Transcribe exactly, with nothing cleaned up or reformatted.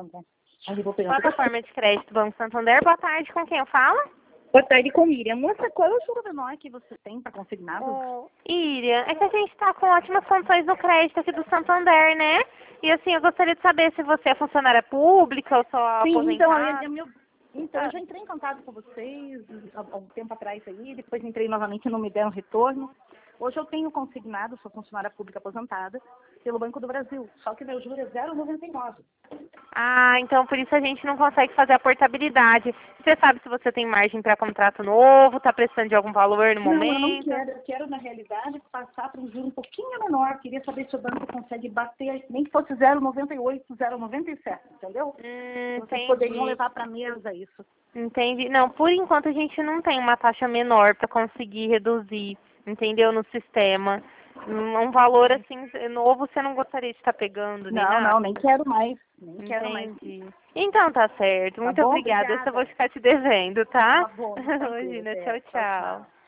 Sandra. Aí eu vou pegar. Plataforma de crédito Banco Santander. Boa tarde, com quem eu falo? Boa tarde, com Miriam. Moça, qual é o juro menor que você tem para consignado? Oh, Iriam, é que a gente está com ótimas condições no crédito aqui do Santander, né? E assim, eu gostaria de saber se você é funcionária pública ou só Sim, então, aposentada. eu, meu, então eu já entrei em contato com vocês há há um tempo atrás aí, depois entrei novamente e não me deram retorno. Hoje eu tenho consignado, sou funcionária pública aposentada, pelo Banco do Brasil, só que meu juro é zero vírgula noventa e nove. Ah, então por isso a gente não consegue fazer a portabilidade. Você sabe se você tem margem para contrato novo, está precisando de algum valor no Não, eu não momento? quero. Eu quero, na realidade, passar para um juro um pouquinho menor. Queria saber se o banco consegue bater, nem que fosse zero vírgula noventa e oito, zero vírgula noventa e sete, entendeu? Hum, Vocês entendi. poderiam levar para a mesa isso. Entendi. Não, por enquanto a gente não tem uma taxa menor para conseguir reduzir, entendeu? No sistema. Um um valor assim novo você não gostaria de estar pegando, nem Não, nada? não, nem quero mais. Nem quero mais. Entendi. Então tá certo. Tá Muito bom? obrigada. Essa eu vou Obrigada. ficar te devendo, tá? Tá bom, tranquilo. Imagina. Até. Tchau, Tchau, tchau. tchau.